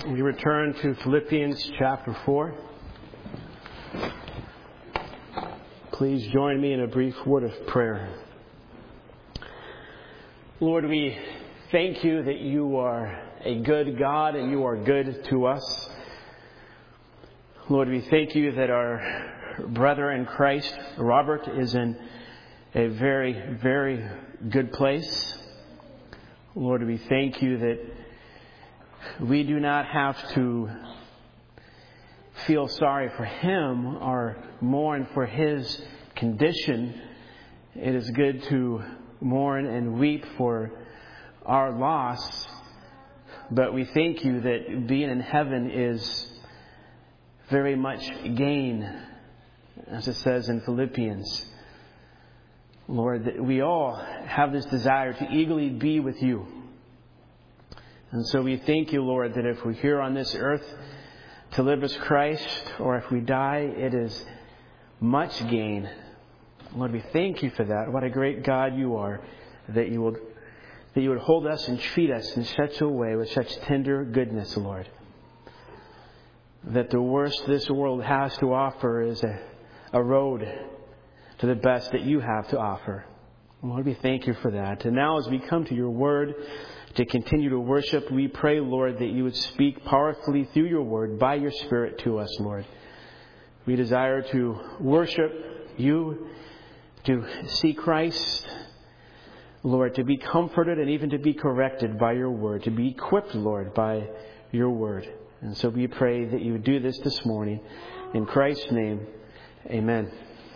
We return to Philippians chapter 4. Please join me in a brief word of prayer. Lord, we thank you that you are a good God and you are good to us. Lord, we thank you that our brother in Christ, Robert, is in a very, very good place. Lord, we thank you that we do not have to feel sorry for him or mourn for his condition. It is good to mourn and weep for our loss. But we thank you that being in heaven is very much gain, as it says in Philippians. Lord, that we all have this desire to eagerly be with you. And so we thank you, Lord, that if we're here on this earth to live as Christ, or if we die, it is much gain. Lord, we thank you for that. What a great God you are, that you would hold us and treat us in such a way with such tender goodness, Lord. That the worst this world has to offer is a road to the best that you have to offer. Lord, we thank you for that. And now as we come to your word to continue to worship, we pray, Lord, that you would speak powerfully through your word by your Spirit to us, Lord. We desire to worship you, to see Christ, Lord, to be comforted and even to be corrected by your word, to be equipped, Lord, by your word. And so we pray that you would do this morning. In Christ's name, amen.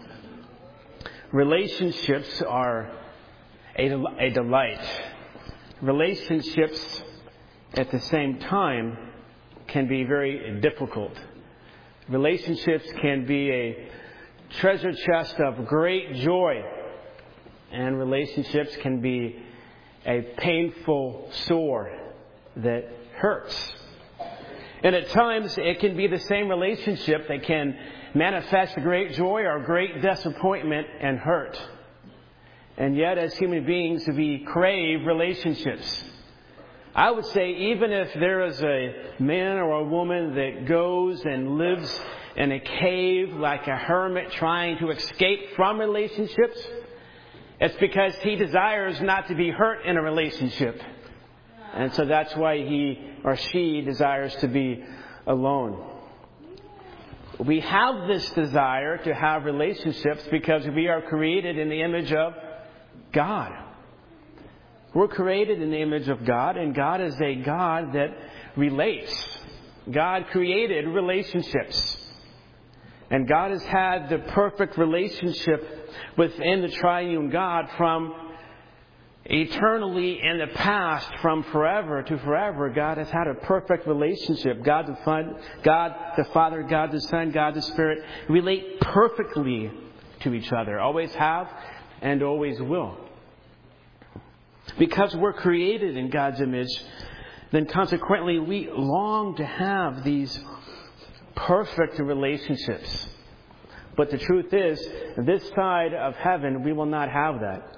Relationships are a delight. Relationships at the same time can be very difficult. Relationships can be a treasure chest of great joy, and relationships can be a painful sore that hurts. And at times it can be the same relationship that can manifest great joy or great disappointment and hurt. And yet, as human beings, we crave relationships. I would say even if there is a man or a woman that goes and lives in a cave like a hermit trying to escape from relationships, it's because he desires not to be hurt in a relationship. And so that's why he or she desires to be alone. We have this desire to have relationships because we are created in the image of God. We're created in the image of God, and God is a God that relates. God created relationships. And God has had the perfect relationship within the triune God from eternally in the past, from forever to forever. God has had a perfect relationship. God the Father, God the Son, God the Spirit relate perfectly to each other. Always have and always will. Because we're created in God's image, then consequently we long to have these perfect relationships. But the truth is, this side of heaven, we will not have that.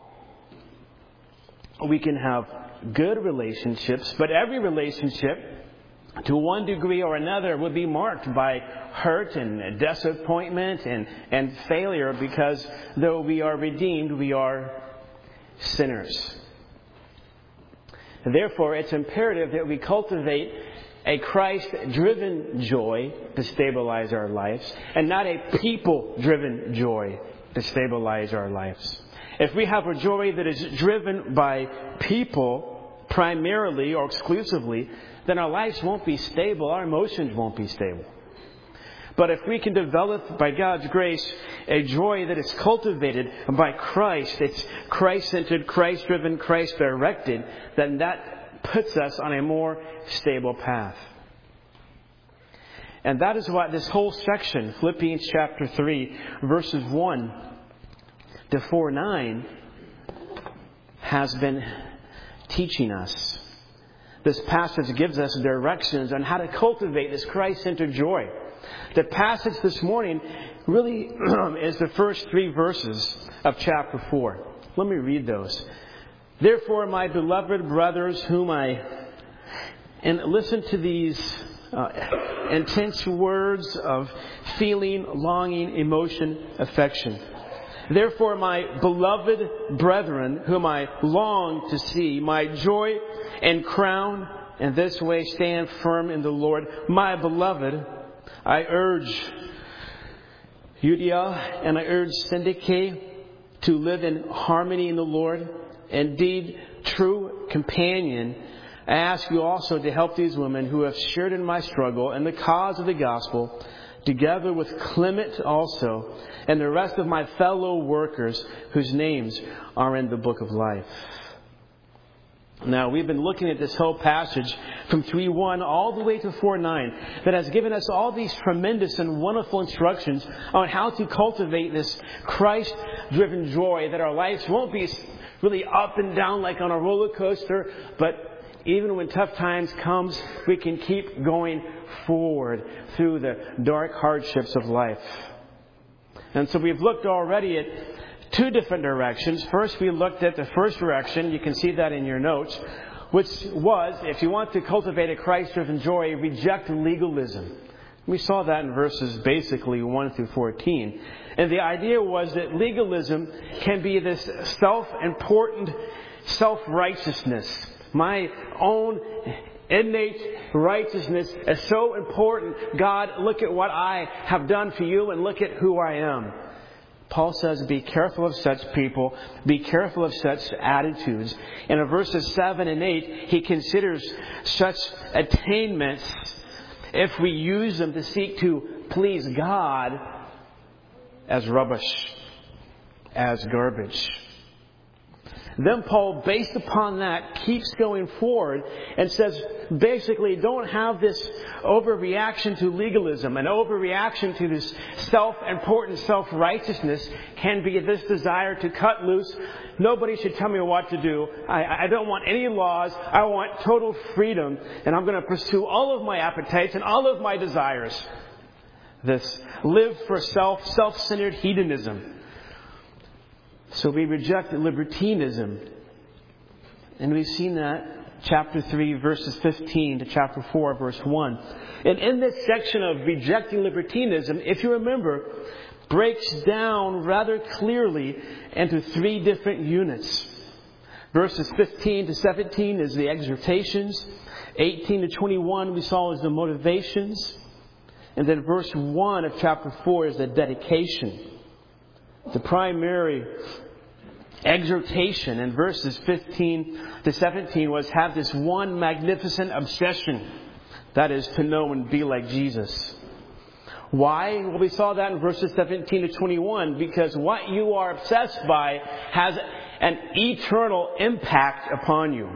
We can have good relationships, but every relationship, to one degree or another, will be marked by hurt and disappointment and failure, because though we are redeemed, we are sinners. And therefore, it's imperative that we cultivate a Christ-driven joy to stabilize our lives, and not a people-driven joy to stabilize our lives. If we have a joy that is driven by people primarily or exclusively, then our lives won't be stable, our emotions won't be stable. But if we can develop, by God's grace, a joy that is cultivated by Christ, it's Christ-centered, Christ-driven, Christ-directed, then that puts us on a more stable path. And that is what this whole section, Philippians chapter 3, verses 1 to 4:9, has been teaching us. This passage gives us directions on how to cultivate this Christ-centered joy. The passage this morning really is the first 3 verses of chapter 4. Let me read those. Therefore, my beloved brothers, whom I And listen to these intense words of feeling, longing, emotion, affection. Therefore, my beloved brethren, whom I long to see, my joy and crown, in this way stand firm in the Lord. My beloved, I urge Euodia and I urge Syntyche to live in harmony in the Lord. Indeed, true companion, I ask you also to help these women who have shared in my struggle and the cause of the gospel, together with Clement also, and the rest of my fellow workers whose names are in the book of life. Now, we've been looking at this whole passage from 3:1 all the way to 4:9 that has given us all these tremendous and wonderful instructions on how to cultivate this Christ-driven joy, that our lives won't be really up and down like on a roller coaster, but even when tough times comes, we can keep going forward through the dark hardships of life. And so we've looked already at two different directions. First, we looked at the first direction. You can see that in your notes, which was, if you want to cultivate a Christ-driven joy, reject legalism. We saw that in verses basically 1 through 14. And the idea was that legalism can be this self-important self-righteousness. My own innate righteousness is so important. God, look at what I have done for you and look at who I am. Paul says, be careful of such people. Be careful of such attitudes. And in verses 7 and 8, he considers such attainments, if we use them to seek to please God, as rubbish, as garbage. Then Paul, based upon that, keeps going forward and says, basically, don't have this overreaction to legalism. An overreaction to this self-important self-righteousness can be this desire to cut loose. Nobody should tell me what to do. I don't want any laws. I want total freedom. And I'm going to pursue all of my appetites and all of my desires. This live for self-centered hedonism. So we reject libertinism. And we've seen that chapter 3, verses 15 to chapter 4, verse 1. And in this section of rejecting libertinism, if you remember, breaks down rather clearly into three different units. Verses 15 to 17 is the exhortations. 18 to 21 we saw as the motivations. And then verse 1 of chapter 4 is the dedication. The primary exhortation in verses 15 to 17 was have this one magnificent obsession. That is to know and be like Jesus. Why? Well, we saw that in verses 17 to 21 because what you are obsessed by has an eternal impact upon you.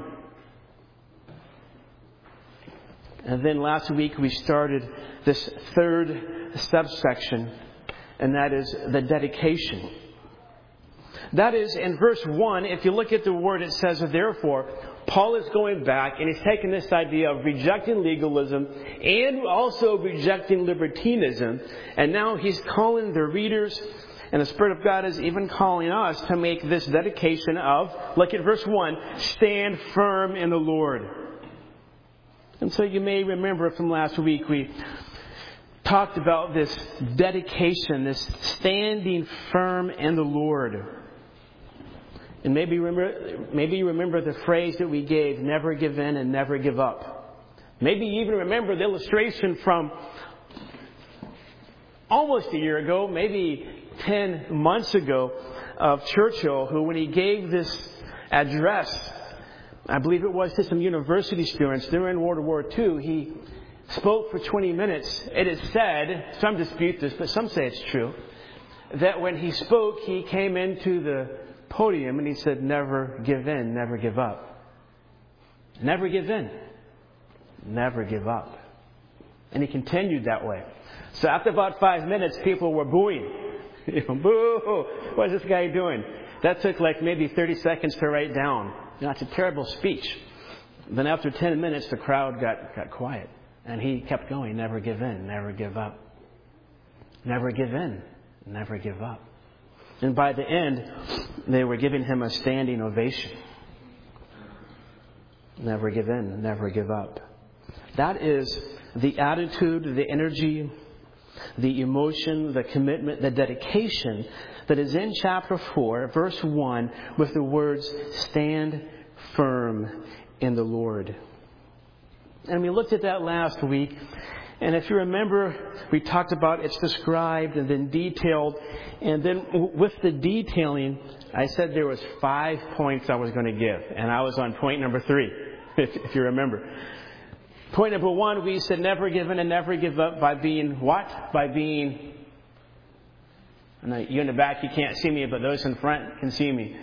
And then last week we started this third subsection, and that is the dedication. That is, in verse 1, if you look at the word, it says, therefore, Paul is going back and he's taking this idea of rejecting legalism and also rejecting libertinism. And now he's calling the readers, and the Spirit of God is even calling us to make this dedication of, look at verse 1, stand firm in the Lord. And so you may remember from last week, we talked about this dedication, this standing firm in the Lord. And maybe you remember the phrase that we gave, never give in and never give up. Maybe you even remember the illustration from almost a year ago, maybe 10 months ago, of Churchill, who when he gave this address, I believe it was to some university students during World War II, he spoke for 20 minutes. It is said, some dispute this, but some say it's true, that when he spoke, he came into the podium and he said, never give in, never give up. Never give in, never give up. And he continued that way. So after about 5 minutes, people were booing. Boo! What is this guy doing? That took like maybe 30 seconds to write down. That's a terrible speech. Then after 10 minutes, the crowd got quiet. And he kept going, never give in, never give up. Never give in, never give up. And by the end, they were giving him a standing ovation. Never give in, never give up. That is the attitude, the energy, the emotion, the commitment, the dedication that is in chapter 4, verse 1, with the words, stand firm in the Lord. And we looked at that last week. And if you remember, we talked about it's described and then detailed. And then with the detailing, I said there was 5 points I was going to give. And I was on point number 3, if you remember. Point number 1, we said never give in and never give up by being what? By being... And you in the back, you can't see me, but those in front can see me.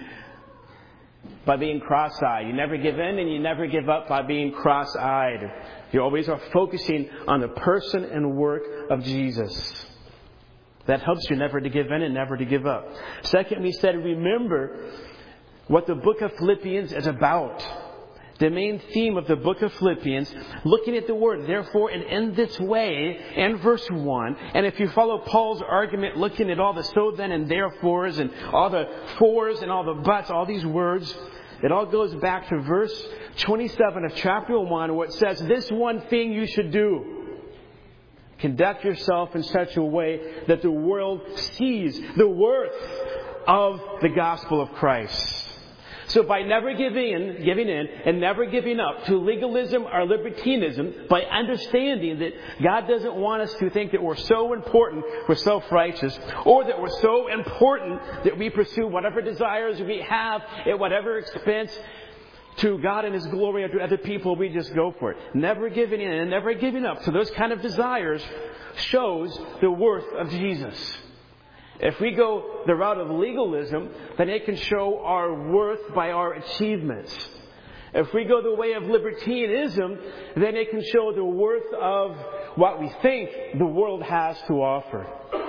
By being cross-eyed. You never give in and you never give up by being cross-eyed. You always are focusing on the person and work of Jesus. That helps you never to give in and never to give up. Second, we said remember what the book of Philippians is about. The main theme of the book of Philippians, looking at the word, therefore, and in this way, in verse 1. And if you follow Paul's argument, looking at all the so then and therefores and all the fors and all the buts, all these words, it all goes back to verse 27 of chapter 1, where it says, this one thing you should do. Conduct yourself in such a way that the world sees the worth of the gospel of Christ. So by never giving in and never giving up to legalism or libertinism, by understanding that God doesn't want us to think that we're so important, we're self-righteous, or that we're so important that we pursue whatever desires we have at whatever expense to God and His glory or to other people, we just go for it. Never giving in and never giving up to those kind of desires shows the worth of Jesus. If we go the route of legalism, then it can show our worth by our achievements. If we go the way of libertinism, then it can show the worth of what we think the world has to offer.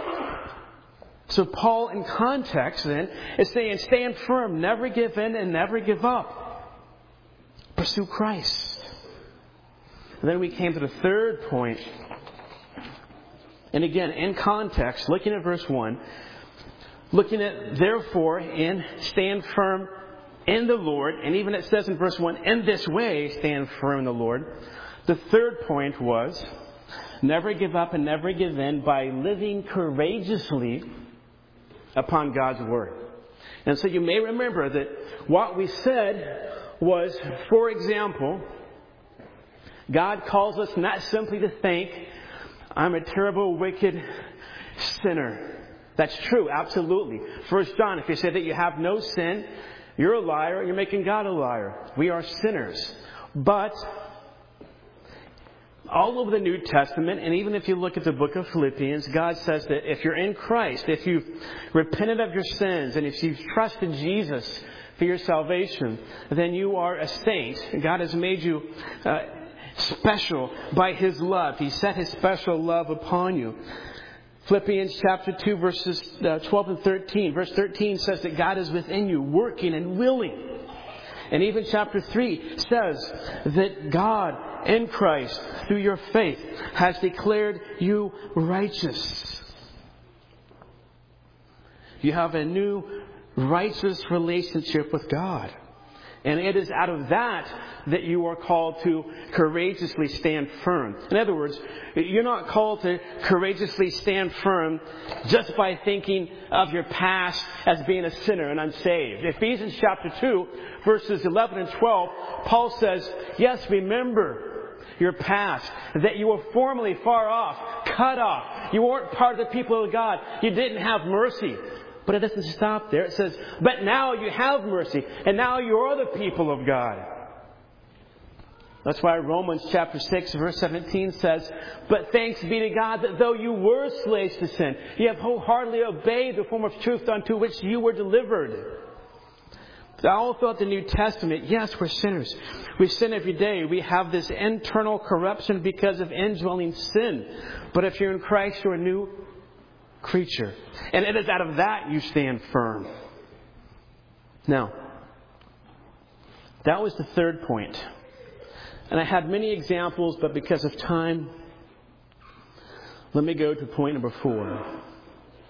So Paul, in context then, is saying stand firm, never give in and never give up. Pursue Christ. And then we came to the third point. And again, in context, looking at verse 1, looking at therefore and stand firm in the Lord, and even it says in verse 1, in this way stand firm in the Lord. The third point was never give up and never give in by living courageously upon God's Word. And so you may remember that what we said was, for example, God calls us not simply to think, I'm a terrible, wicked sinner. That's true, absolutely. 1 John, if you say that you have no sin, you're a liar and you're making God a liar. We are sinners. But all over the New Testament, and even if you look at the book of Philippians, God says that if you're in Christ, if you've repented of your sins, and if you've trusted Jesus for your salvation, then you are a saint. God has made you special by His love. He set His special love upon you. Philippians chapter 2 verses 12 and 13. Verse 13 says that God is within you, working and willing. And even chapter 3 says that God in Christ, through your faith, has declared you righteous. You have a new righteous relationship with God. And it is out of that you are called to courageously stand firm. In other words, you're not called to courageously stand firm just by thinking of your past as being a sinner and unsaved. Ephesians chapter 2, verses 11 and 12, Paul says, yes, remember your past, that you were formerly far off, cut off. You weren't part of the people of God. You didn't have mercy. But it doesn't stop there. It says, but now you have mercy, and now you are the people of God. That's why Romans chapter 6, verse 17 says, but thanks be to God that though you were slaves to sin, you have wholeheartedly obeyed the form of truth unto which you were delivered. All throughout the New Testament, yes, we're sinners. We sin every day. We have this internal corruption because of indwelling sin. But if you're in Christ, you're a new creature. And it is out of that you stand firm. Now, that was the third point. And I had many examples, but because of time, let me go to point number 4.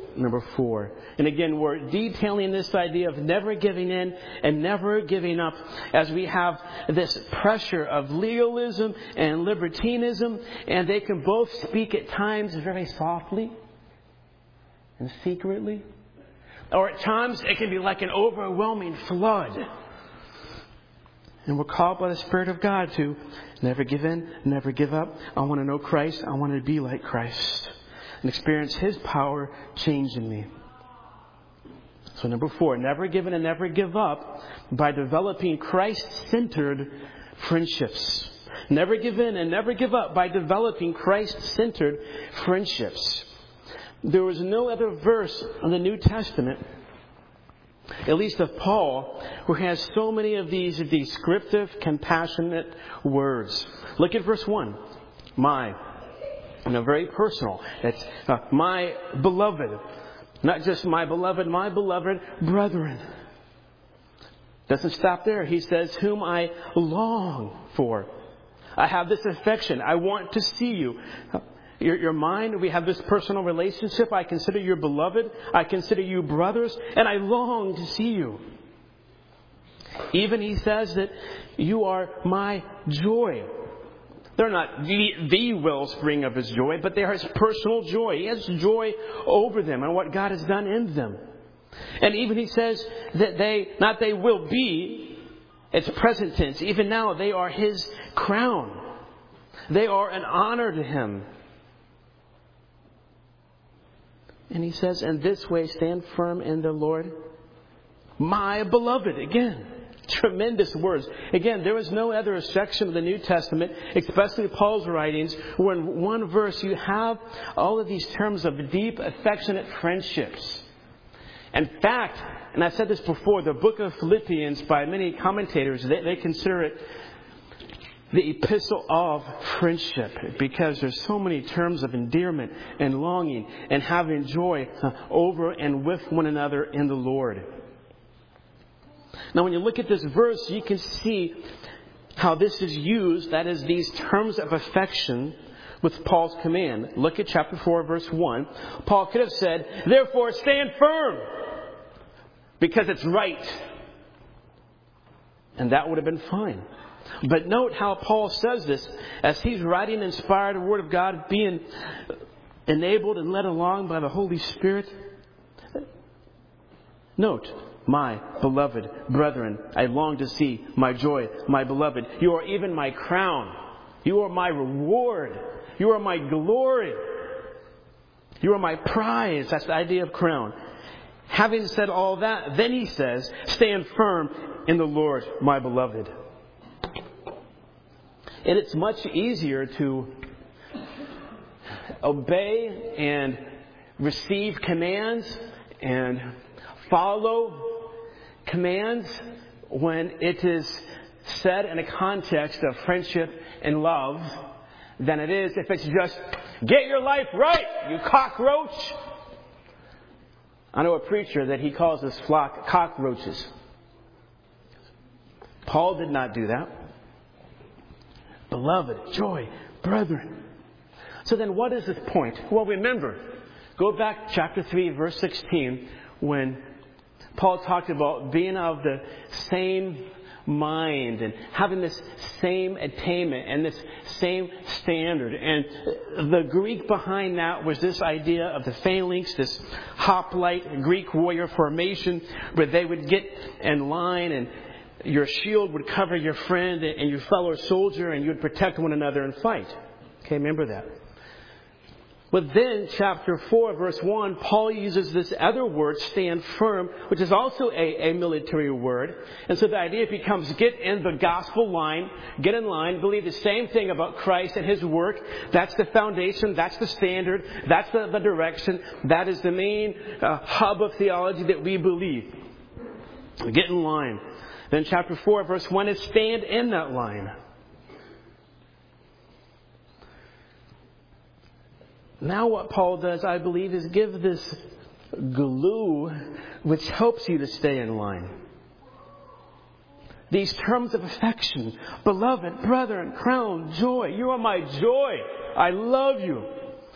number 4. And again, we're detailing this idea of never giving in and never giving up as we have this pressure of legalism and libertinism, and they can both speak at times very softly and secretly. Or at times it can be like an overwhelming flood. And we're called by the Spirit of God to never give in, never give up. I want to know Christ. I want to be like Christ and experience His power changing me. So number 4, never give in and never give up by developing Christ-centered friendships. Never give in and never give up by developing Christ-centered friendships. There was no other verse in the New Testament, at least of Paul, who has so many of these descriptive, compassionate words. Look at verse 1. My. Very personal. It's my beloved. Not just my beloved brethren. Doesn't stop there. He says, whom I long for. I have this affection. I want to see you. You're mine. We have this personal relationship. I consider you beloved. I consider you brothers. And I long to see you. Even he says that you are my joy. They're not the wellspring of his joy, but they are his personal joy. He has joy over them and what God has done in them. And even he says that they will be, it's present tense. Even now they are his crown. They are an honor to him. And he says, in this way stand firm in the Lord, my beloved. Again, tremendous words. Again, there is no other section of the New Testament, especially Paul's writings, where in one verse you have all of these terms of deep, affectionate friendships. In fact, and I've said this before, the book of Philippians, by many commentators, they consider it the epistle of friendship, because there's so many terms of endearment and longing and having joy over and with one another in the Lord. Now, when you look at this verse, you can see how this is used, that is, these terms of affection with Paul's command. Look at chapter 4, verse 1. Paul could have said, therefore stand firm, because it's right. And that would have been fine. But note how Paul says this as he's writing inspired the Word of God, being enabled and led along by the Holy Spirit. Note, my beloved brethren, I long to see my joy, my beloved. You are even my crown. You are my reward. You are my glory. You are my prize. That's the idea of crown. Having said all that, then he says, stand firm in the Lord, my beloved. And it's much easier to obey and receive commands and follow commands when it is said in a context of friendship and love than it is if it's just, get your life right, you cockroach. I know a preacher that he calls his flock cockroaches. Paul did not do that. Beloved, joy, brethren. So then what is the point? Well, remember, go back chapter 3, verse 16, when Paul talked about being of the same mind and having this same attainment and this same standard. And the Greek behind that was this idea of the phalanx, this hoplite Greek warrior formation, where they would get in line and your shield would cover your friend and your fellow soldier, and you would protect one another and fight. Okay, remember that. But then, chapter 4, verse 1, Paul uses this other word, stand firm, which is also a military word. And so the idea becomes get in the gospel line, get in line, believe the same thing about Christ and His work. That's the foundation, that's the standard, that's the direction, that is the main hub of theology that we believe. Get in line. Then chapter 4, verse 1 is stand in that line. Now what Paul does, I believe, is give this glue which helps you to stay in line. These terms of affection, beloved, brethren, crown, joy. You are my joy. I love you.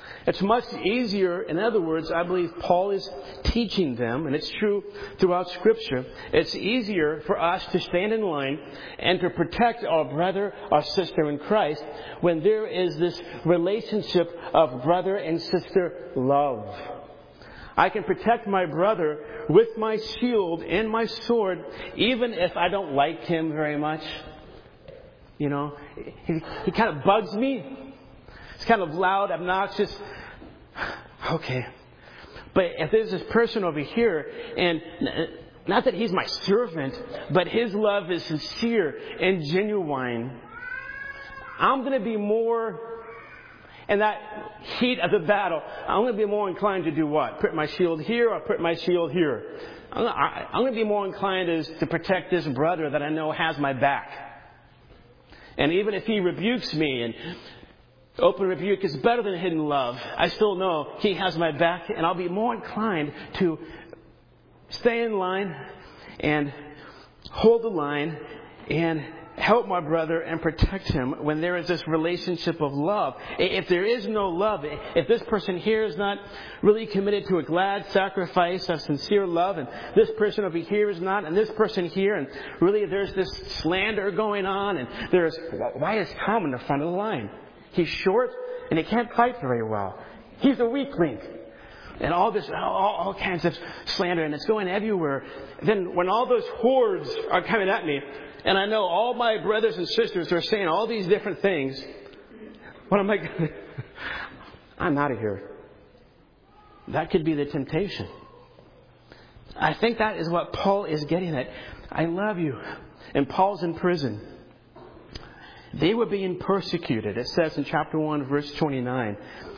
It's much easier, in other words, I believe Paul is teaching them, and it's true throughout Scripture, it's easier for us to stand in line and to protect our brother, our sister in Christ, when there is this relationship of brother and sister love. I can protect my brother with my shield and my sword, even if I don't like him very much. You know, he kind of bugs me. It's kind of loud, obnoxious. Okay. But if there's this person over here, and not that he's my servant, but his love is sincere and genuine, I'm going to be more, in that heat of the battle, I'm going to be more inclined to do what? Put my shield here or put my shield here? I'm going to be more inclined to protect this brother that I know has my back. And even if he rebukes me, and open rebuke is better than hidden love, I still know he has my back, and I'll be more inclined to stay in line and hold the line and help my brother and protect him when there is this relationship of love. If there is no love, if this person here is not really committed to a glad sacrifice of sincere love, and this person over here is not, and this person here, and really there's this slander going on, and there's, why is Tom in the front of the line? He's short and he can't fight very well. He's a weak link. And all this, all kinds of slander, and it's going everywhere. Then when all those hordes are coming at me, and I know all my brothers and sisters are saying all these different things, what am I going to do? I'm out of here. That could be the temptation. I think that is what Paul is getting at. I love you. And Paul's in prison. They were being persecuted. It says in chapter 1, verse 29.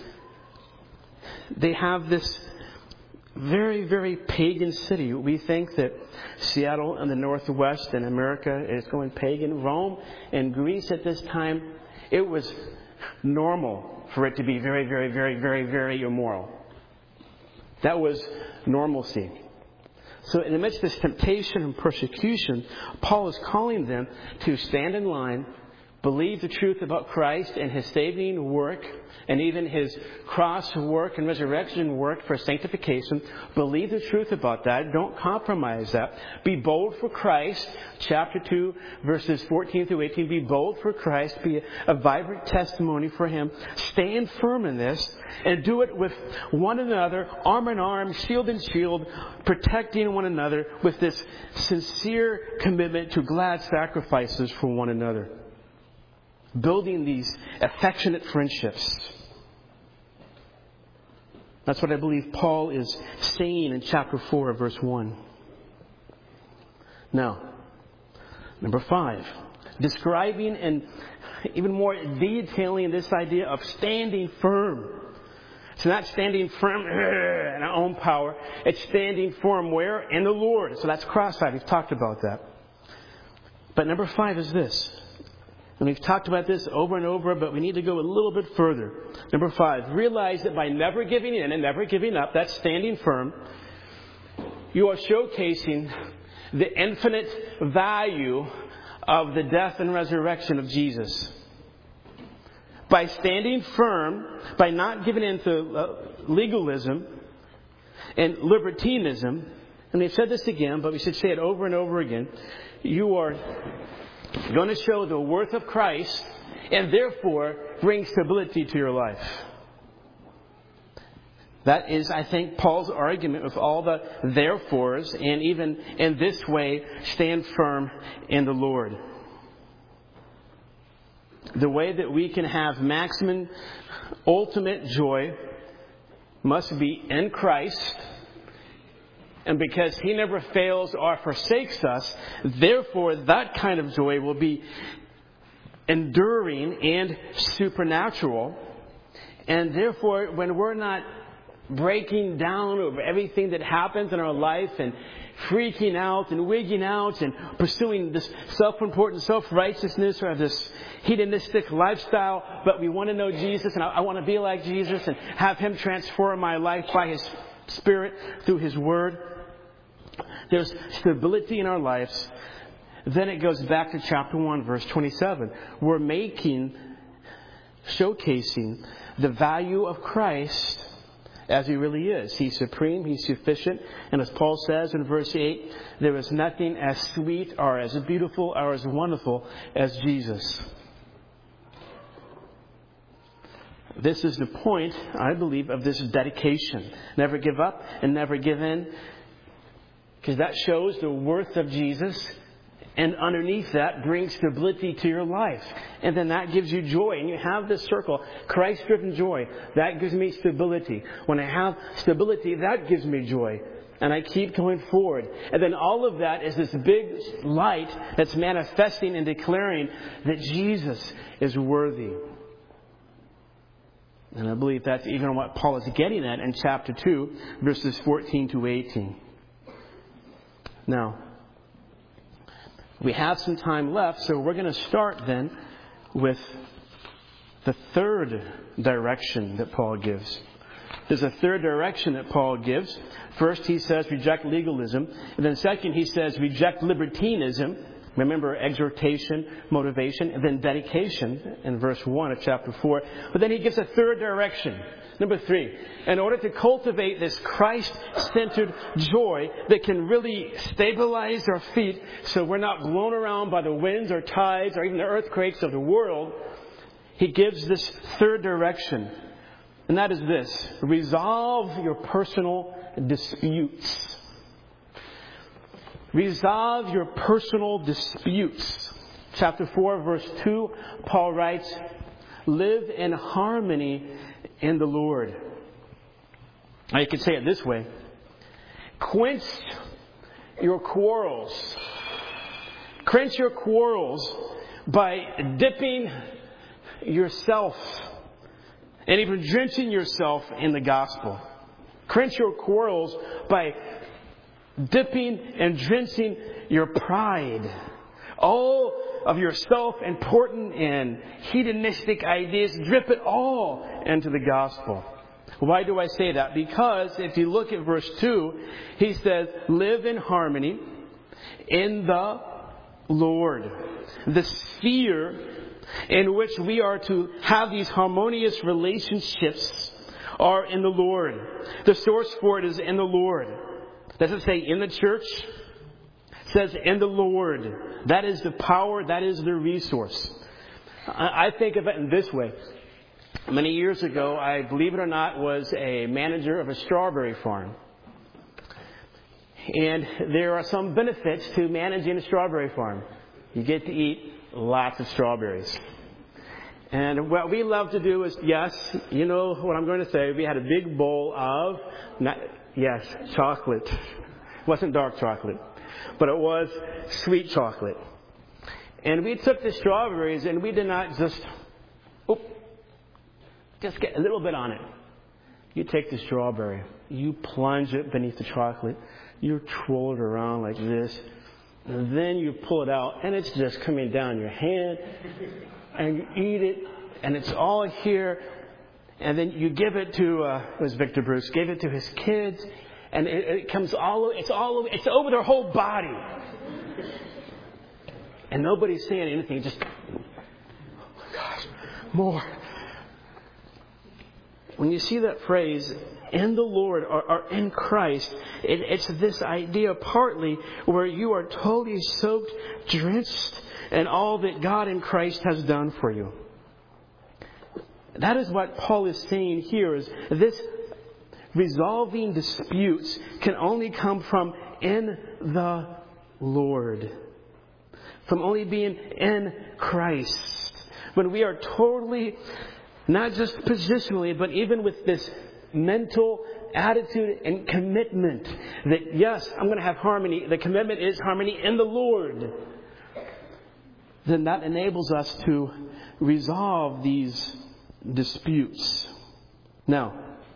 They have this very, very pagan city. We think that Seattle and the Northwest in America is going pagan. Rome and Greece at this time, it was normal for it to be very, very, very, very, very immoral. That was normalcy. So in the midst of this temptation and persecution, Paul is calling them to stand in line, believe the truth about Christ and His saving work, and even His cross work and resurrection work for sanctification. Believe the truth about that. Don't compromise that. Be bold for Christ. Chapter 2, verses 14 through 18. Be bold for Christ. Be a vibrant testimony for Him. Stand firm in this, and do it with one another, arm in arm, shield in shield, protecting one another with this sincere commitment to glad sacrifices for one another. Building these affectionate friendships. That's what I believe Paul is saying in chapter 4, verse 1. Now, number 5. Describing and even more detailing this idea of standing firm. It's not standing firm in our own power. It's standing firm where? In the Lord. So that's cross-eyed. We've talked about that. But number 5 is this. And we've talked about this over and over, but we need to go a little bit further. Number 5, realize that by never giving in and never giving up, that's standing firm, you are showcasing the infinite value of the death and resurrection of Jesus. By standing firm, by not giving in to legalism and libertinism, and we've said this again, but we should say it over and over again, you are going to show the worth of Christ and therefore bring stability to your life. That is, I think, Paul's argument with all the therefores, and even in this way, stand firm in the Lord. The way that we can have maximum, ultimate joy must be in Christ. And because He never fails or forsakes us, therefore that kind of joy will be enduring and supernatural. And therefore, when we're not breaking down over everything that happens in our life and freaking out and wigging out and pursuing this self-importance, self-righteousness, or this hedonistic lifestyle, but we want to know Jesus, and I want to be like Jesus and have Him transform my life by His Spirit through His Word. There's stability in our lives. Then it goes back to chapter 1, verse 27. We're making showcasing the value of Christ as He really is. He's supreme, He's sufficient, and as Paul says in verse 8, there is nothing as sweet or as beautiful or as wonderful as Jesus. This is the point, I believe, of this dedication. Never give up and never give in, because that shows the worth of Jesus. And underneath that brings stability to your life. And then that gives you joy. And you have this circle, Christ-driven joy. That gives me stability. When I have stability, that gives me joy. And I keep going forward. And then all of that is this big light that's manifesting and declaring that Jesus is worthy. And I believe that's even what Paul is getting at in chapter 2, verses 14 to 18. Now, we have some time left, so we're going to start then with the third direction that Paul gives. There's a third direction that Paul gives. First, he says reject legalism. And then second, he says reject libertinism. Remember, exhortation, motivation, and then dedication in verse 1 of chapter 4. But then he gives a third direction. Number 3, in order to cultivate this Christ-centered joy that can really stabilize our feet so we're not blown around by the winds or tides or even the earthquakes of the world, he gives this third direction. And that is this: resolve your personal disputes. Resolve your personal disputes. Chapter 4, verse 2, Paul writes, live in harmony in the Lord. Now you could say it this way: quench your quarrels. Quench your quarrels by dipping yourself and even drenching yourself in the gospel. Quench your quarrels by dipping and drenching your pride. All of your self-important and hedonistic ideas, drip it all into the gospel. Why do I say that? Because if you look at verse 2, he says, live in harmony in the Lord. The sphere in which we are to have these harmonious relationships are in the Lord. The source for it is in the Lord. Does it say in the church? It says in the Lord. That is the power, that is the resource. I think of it in this way. Many years ago, I, believe it or not, was a manager of a strawberry farm. And there are some benefits to managing a strawberry farm. You get to eat lots of strawberries. And what we love to do is, yes, you know what I'm going to say, we had a big bowl of, chocolate. It wasn't dark chocolate, but it was sweet chocolate. And we took the strawberries and we did not just get a little bit on it. You take the strawberry, you plunge it beneath the chocolate, you twirl it around like this, and then you pull it out and it's just coming down your hand, and you eat it, and it's all here. And then you give it to, it was Victor Bruce, gave it to his kids, and it comes it's over their whole body. And nobody's saying anything, just, oh my gosh, more. When you see that phrase, in the Lord or in Christ, it's this idea partly where you are totally soaked, drenched in all that God in Christ has done for you. That is what Paul is saying here, is this resolving disputes can only come from in the Lord. From only being in Christ. When we are totally, not just positionally, but even with this mental attitude and commitment that, yes, I'm going to have harmony. The commitment is harmony in the Lord. Then that enables us to resolve these disputes. Now,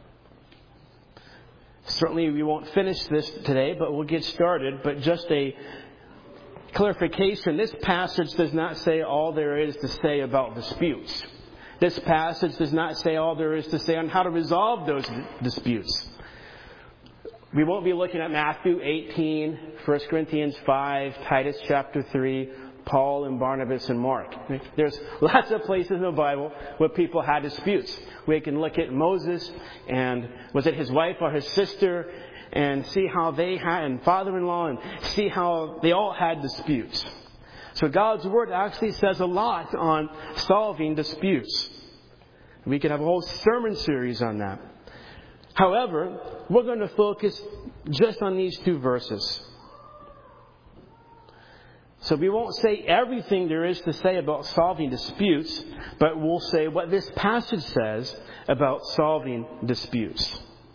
certainly we won't finish this today, but we'll get started. But just a clarification, this passage does not say all there is to say about disputes. This passage does not say all there is to say on how to resolve those disputes. We won't be looking at Matthew 18, 1 Corinthians 5, Titus chapter 3, Paul and Barnabas and Mark. There's lots of places in the Bible where people had disputes. We can look at Moses and was it his wife or his sister and see how they had, and father-in-law, and see how they all had disputes. So God's Word actually says a lot on solving disputes. We could have a whole sermon series on that. However, we're going to focus just on these 2 verses. So we won't say everything there is to say about solving disputes, but we'll say what this passage says about solving disputes.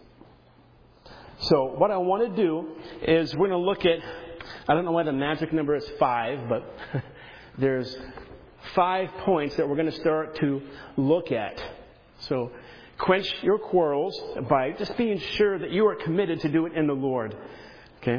So what I want to do is we're going to look at, I don't know why the magic number is 5, but there's 5 points that we're going to start to look at. So quench your quarrels by just being sure that you are committed to do it in the Lord. Okay?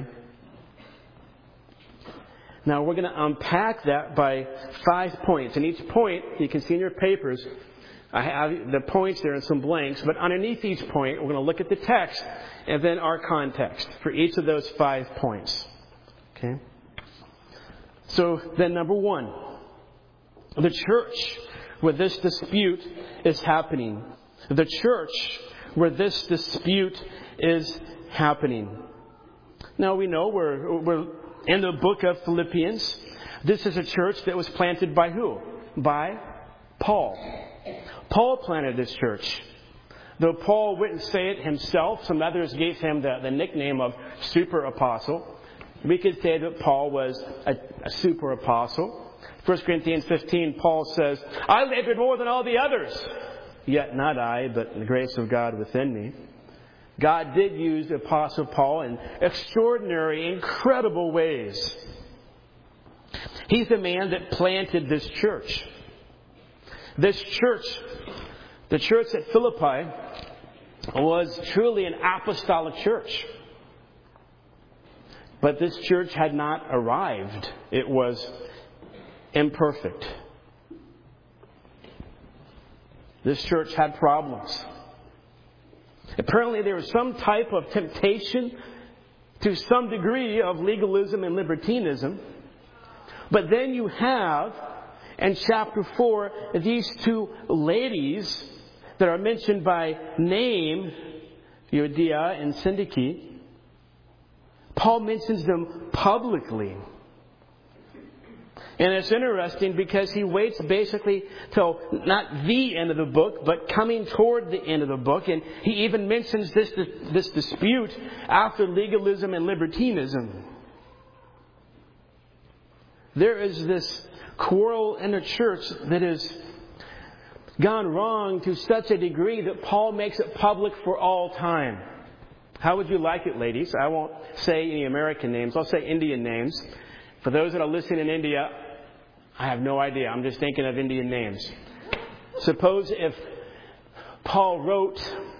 Now we're going to unpack that by 5 points. And each point, you can see in your papers, I have the points there and some blanks. But underneath each point, we're going to look at the text and then our context for each of those 5 points. Okay? So then number 1, the church where this dispute is happening. The church where this dispute is happening. Now we know we're in the book of Philippians. This is a church that was planted by who? By Paul. Paul planted this church. Though Paul wouldn't say it himself, some others gave him the nickname of super apostle. We could say that Paul was a super apostle. 1 Corinthians 15, Paul says, I labored more than all the others, yet not I, but the grace of God within me. God did use the Apostle Paul in extraordinary, incredible ways. He's the man that planted this church. This church, the church at Philippi, was truly an apostolic church. But this church had not arrived. It was imperfect. This church had problems. Apparently there was some type of temptation to some degree of legalism and libertinism. But then you have, in chapter 4, these 2 ladies that are mentioned by name, Euodia and Syntyche. Paul mentions them publicly. And it's interesting because he waits basically till not the end of the book, but coming toward the end of the book. And he even mentions this dispute after legalism and libertinism. There is this quarrel in the church that has gone wrong to such a degree that Paul makes it public for all time. How would you like it, ladies? I won't say any American names. I'll say Indian names. For those that are listening in India, I have no idea. I'm just thinking of Indian names. Suppose if Paul wrote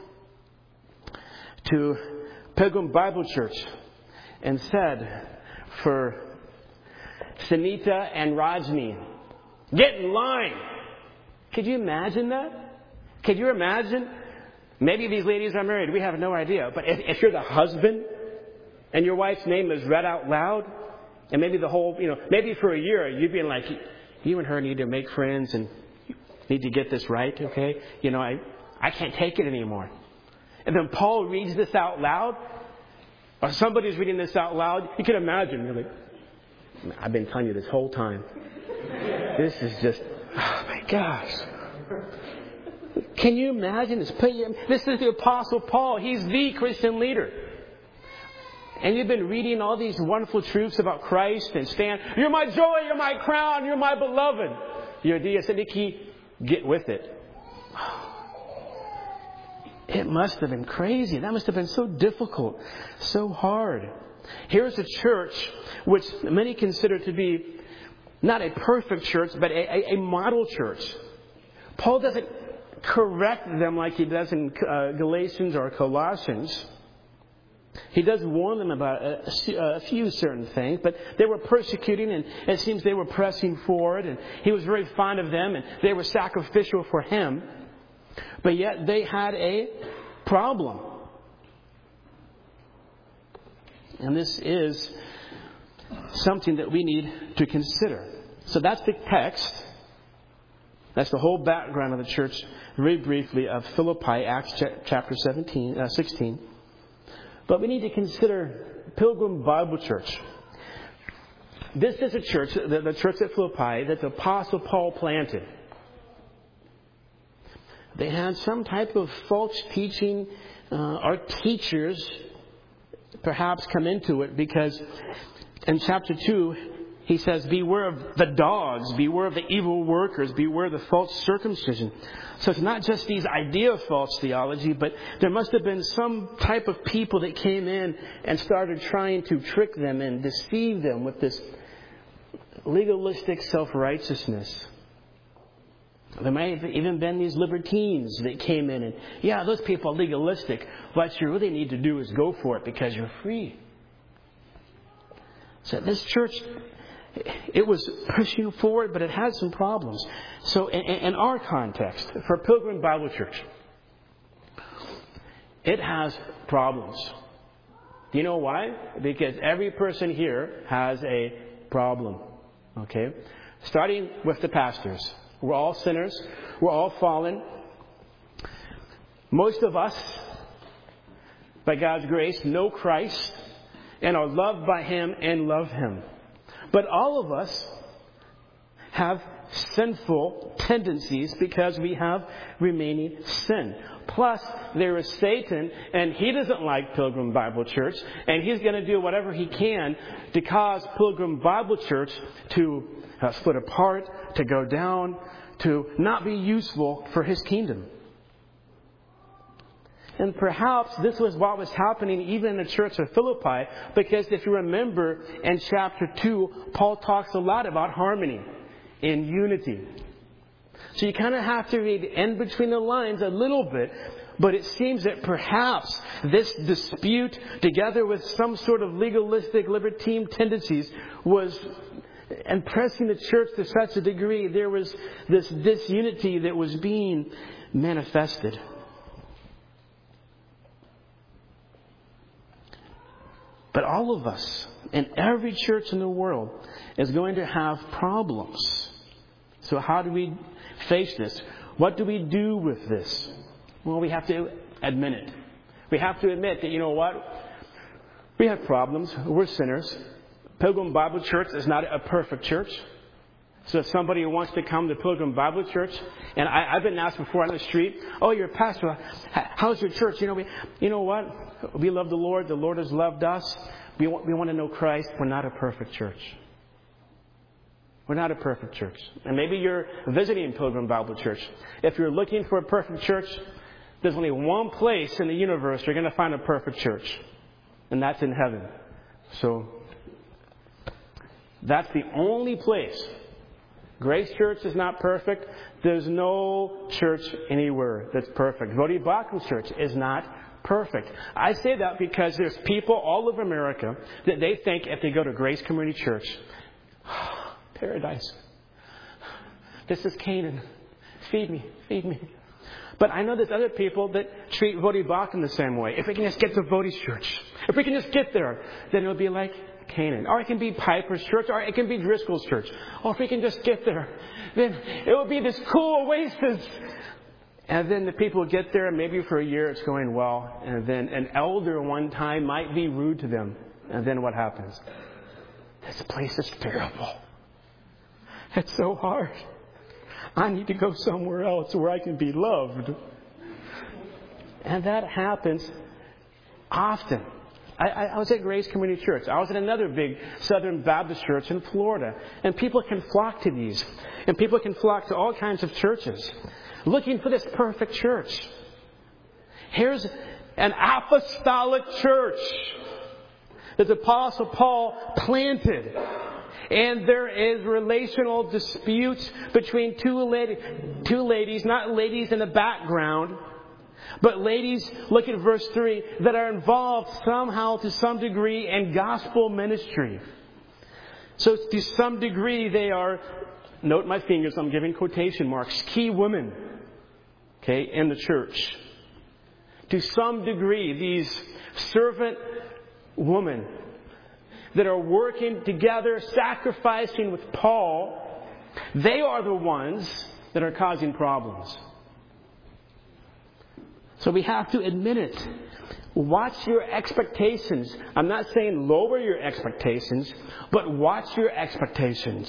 to Pilgrim Bible Church and said, for Sunita and Rajni, get in line. Could you imagine that? Could you imagine? Maybe these ladies are married. We have no idea. But if you're the husband and your wife's name is read out loud, and maybe the whole, maybe for a year you've been like, you and her need to make friends and need to get this right, okay? I can't take it anymore. And then Paul reads this out loud, or somebody's reading this out loud. You can imagine. You're like, I've been telling you this whole time. This is just, oh my gosh. Can you imagine this? This is the Apostle Paul. He's the Christian leader. And you've been reading all these wonderful truths about Christ and stand, you're my joy, you're my crown, you're my beloved. Euodia, Syntyche, get with it. It must have been crazy. That must have been so difficult, so hard. Here's a church which many consider to be not a perfect church, but a model church. Paul doesn't correct them like he does in Galatians or Colossians. He does warn them about a few certain things, but they were persecuting, and it seems they were pressing forward, and he was very fond of them, and they were sacrificial for him. But yet they had a problem. And this is something that we need to consider. So that's the text. That's the whole background of the church, very briefly, of Philippi, Acts chapter 16. But we need to consider Pilgrim Bible Church. This is a church, the church at Philippi, that the Apostle Paul planted. They had some type of false teaching. Our teachers perhaps come into it because in chapter 2, he says, beware of the dogs, beware of the evil workers, beware of the false circumcision. So it's not just these idea of false theology, but there must have been some type of people that came in and started trying to trick them and deceive them with this legalistic self-righteousness. There may have even been these libertines that came in and, yeah, those people are legalistic. What you really need to do is go for it because you're free. So this church, it was pushing forward, but it had some problems. So in our context, for Pilgrim Bible Church, it has problems. Do you know why? Because every person here has a problem. Okay? Starting with the pastors. We're all sinners. We're all fallen. Most of us, by God's grace, know Christ and are loved by Him and love Him. But all of us have sinful tendencies because we have remaining sin. Plus, there is Satan, and he doesn't like Pilgrim Bible Church, and he's going to do whatever he can to cause Pilgrim Bible Church to split apart, to go down, to not be useful for his kingdom. And perhaps this was what was happening even in the church of Philippi, because if you remember in chapter 2, Paul talks a lot about harmony and unity. So you kind of have to read in between the lines a little bit, but it seems that perhaps this dispute, together with some sort of legalistic, libertine tendencies, was impressing the church to such a degree there was this disunity that was being manifested. But all of us, in every church in the world, is going to have problems. So how do we face this? What do we do with this? Well, we have to admit it. We have to admit that, you know what? We have problems. We're sinners. Pilgrim Bible Church is not a perfect church. So if somebody wants to come to Pilgrim Bible Church, and I've been asked before on the street, oh, you're a pastor, how's your church? You know what? We love the Lord. The Lord has loved us. We want to know Christ. We're not a perfect church. We're not a perfect church. And maybe you're visiting Pilgrim Bible Church. If you're looking for a perfect church, there's only one place in the universe you're going to find a perfect church. And that's in heaven. So that's the only place. Grace Church is not perfect. There's no church anywhere that's perfect. Vodi Bakum Church is not perfect. I say that because there's people all over America that they think if they go to Grace Community Church, paradise. This is Canaan. Feed me, feed me. But I know there's other people that treat Vodi Bakum the same way. If we can just get to Vodi's church, if we can just get there, then it'll be like Canaan. Or it can be Piper's church, or it can be Driscoll's church. Or if we can just get there, then it will be this cool oasis. And then the people get there, and maybe for a year it's going well. And then an elder one time might be rude to them. And then what happens? This place is terrible. It's so hard. I need to go somewhere else where I can be loved. And that happens often. I was at Grace Community Church. I was at another big Southern Baptist church in Florida. And people can flock to these. And people can flock to all kinds of churches, looking for this perfect church. Here's an apostolic church that the Apostle Paul planted. And there is relational disputes between two ladies, not ladies in the background, but ladies, look at verse 3, that are involved somehow to some degree in gospel ministry. So to some degree they are, note my fingers, I'm giving quotation marks, key women, okay, in the church. To some degree, these servant women that are working together, sacrificing with Paul They are the ones that are causing problems. So we have to admit it. Watch your expectations. I'm not saying lower your expectations, but watch your expectations.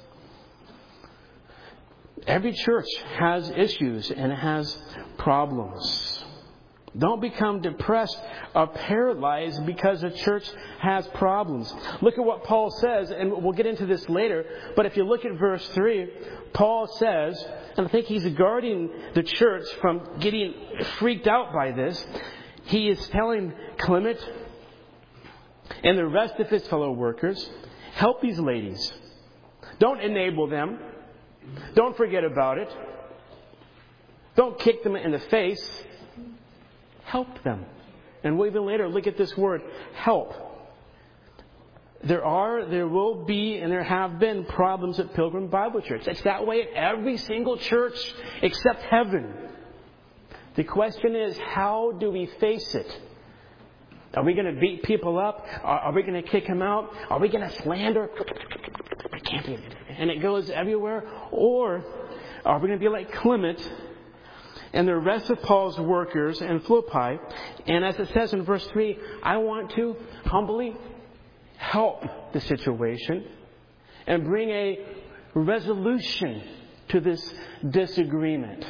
Every church has issues and has problems. Don't become depressed or paralyzed because a church has problems. Look at what Paul says, and we'll get into this later, but if you look at verse 3, Paul says, and I think he's guarding the church from getting freaked out by this, he is telling Clement and the rest of his fellow workers, help these ladies. Don't enable them. Don't forget about it. Don't kick them in the face. Help them. And we'll even later look at this word, help. There will be, and there have been problems at Pilgrim Bible Church. It's that way at every single church except heaven. The question is, how do we face it? Are we going to beat people up? Are we going to kick them out? Are we going to slander? It can't be. And it goes everywhere. Or are we going to be like Clement and the rest of Paul's workers in Philippi? And as it says in verse 3, I want to humbly help the situation and bring a resolution to this disagreement.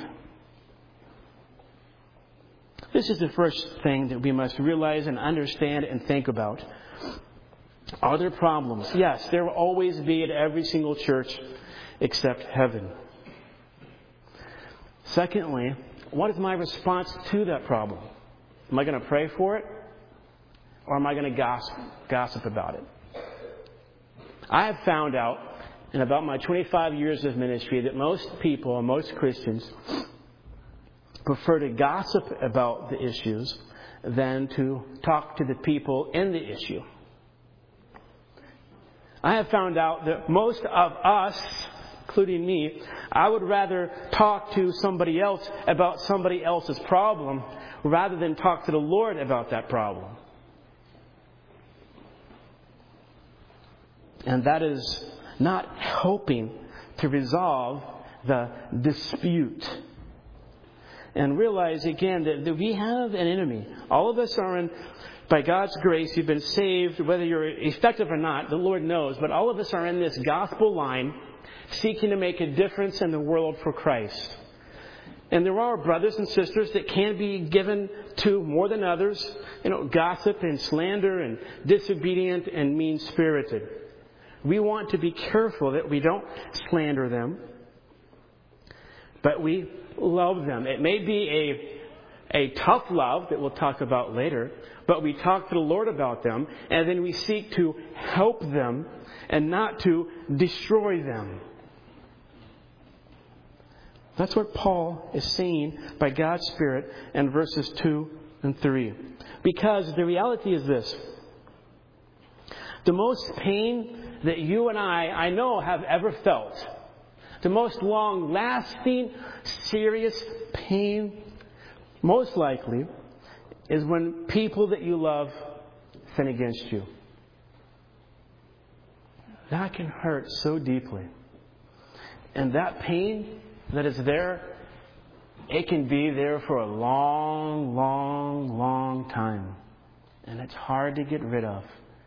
This is the first thing that we must realize and understand and think about. Are there problems? Yes, there will always be at every single church except heaven. Secondly, what is my response to that problem? Am I going to pray for it? Or am I going to gossip about it? I have found out in about my 25 years of ministry that most people, most Christians, prefer to gossip about the issues than to talk to the people in the issue. I have found out that most of us, including me, I would rather talk to somebody else about somebody else's problem rather than talk to the Lord about that problem. And that is not helping to resolve the dispute. And realize again that we have an enemy. All of us are by God's grace, you've been saved, whether you're effective or not, the Lord knows. But all of us are in this gospel line seeking to make a difference in the world for Christ. And there are brothers and sisters that can be given to more than others, gossip and slander and disobedient and mean-spirited. We want to be careful that we don't slander them, but we love them. It may be a tough love that we'll talk about later, but we talk to the Lord about them, and then we seek to help them and not to destroy them. That's what Paul is saying by God's Spirit in verses 2 and 3. Because the reality is this. The most pain that you and I know, have ever felt, the most long-lasting, serious pain, most likely, is when people that you love sin against you. That can hurt so deeply. And that pain that is there, it can be there for a long, long, long time. And it's hard to get rid of.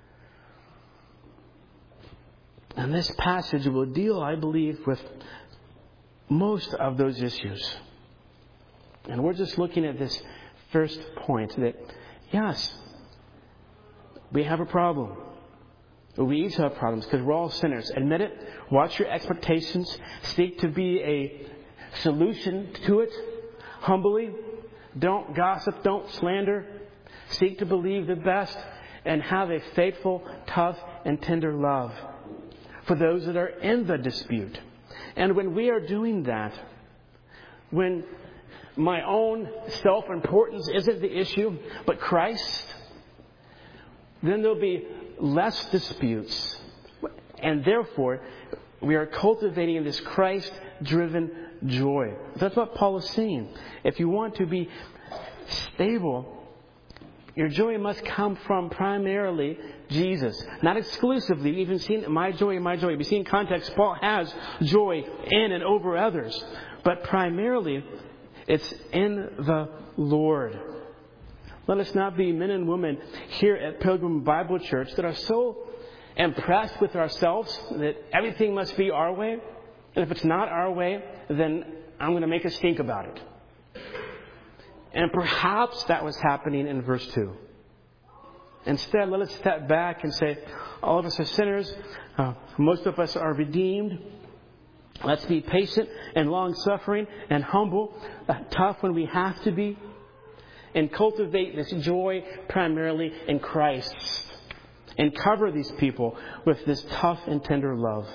And this passage will deal, I believe, with most of those issues. And we're just looking at this first point that, yes, we have a problem. We each have problems because we're all sinners. Admit it. Watch your expectations. Seek to be a solution to it. Humbly. Don't gossip. Don't slander. Seek to believe the best and have a faithful, tough, and tender love for those that are in the dispute. And when we are doing that, when my own self-importance isn't the issue, but Christ, then there'll be less disputes. And therefore, we are cultivating this Christ-driven joy. That's what Paul is saying. If you want to be stable Your joy must come from primarily Jesus. Not exclusively. We've even seen my joy. We've seen context. Paul has joy in and over others. But primarily, it's in the Lord. Let us not be men and women here at Pilgrim Bible Church that are so impressed with ourselves that everything must be our way. And if it's not our way, then I'm going to make a stink about it. And perhaps that was happening in verse 2. Instead, let us step back and say, all of us are sinners. Most of us are redeemed. Let's be patient and long-suffering and humble, tough when we have to be, and cultivate this joy primarily in Christ. And cover these people with this tough and tender love.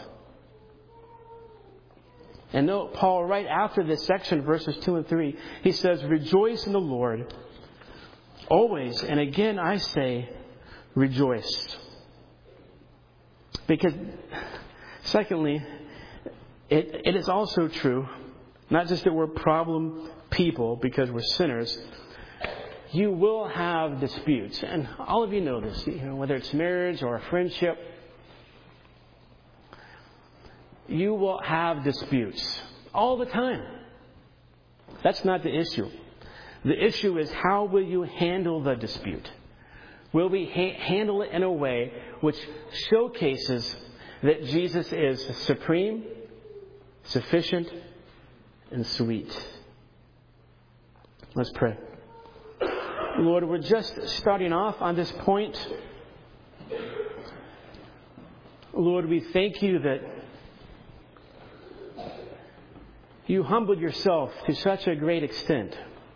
And note, Paul, right after this section, verses 2 and 3, he says, rejoice in the Lord always. And again, I say, rejoice. Because, secondly, it is also true, not just that we're problem people because we're sinners. You will have disputes. And all of you know this, whether it's marriage or a friendship. You will have disputes all the time. That's not the issue. The issue is, how will you handle the dispute? Will we handle it in a way which showcases that Jesus is supreme, sufficient, and sweet? Let's pray. Lord, we're just starting off on this point. Lord, we thank you that you humbled yourself to such a great extent.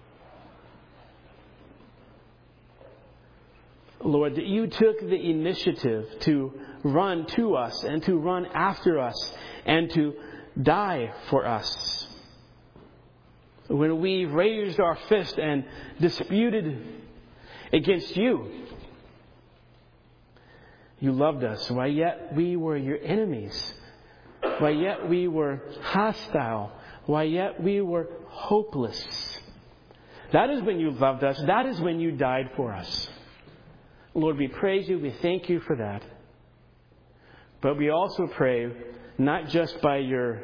Lord, that you took the initiative to run to us and to run after us and to die for us. When we raised our fist and disputed against you, you loved us. While yet we were your enemies. While yet we were hostile. While yet we were hopeless. That is when you loved us. That is when you died for us. Lord, we praise you. We thank you for that. But we also pray, not just by your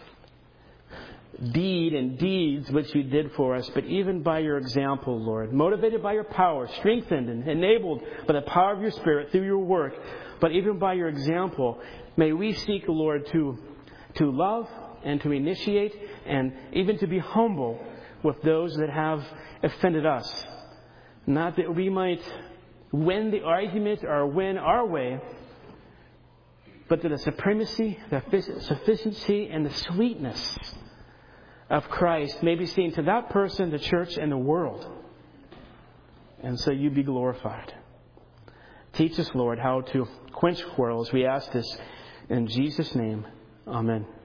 deed and deeds which you did for us, but even by your example, Lord. Motivated by your power, strengthened and enabled by the power of your Spirit through your work, but even by your example, may we seek, Lord, to love and to initiate and even to be humble with those that have offended us. Not that we might win the argument or win our way, but that the supremacy, the sufficiency, and the sweetness of Christ may be seen to that person, the church, and the world. And so you be glorified. Teach us, Lord, how to quench quarrels. We ask this in Jesus' name. Amen.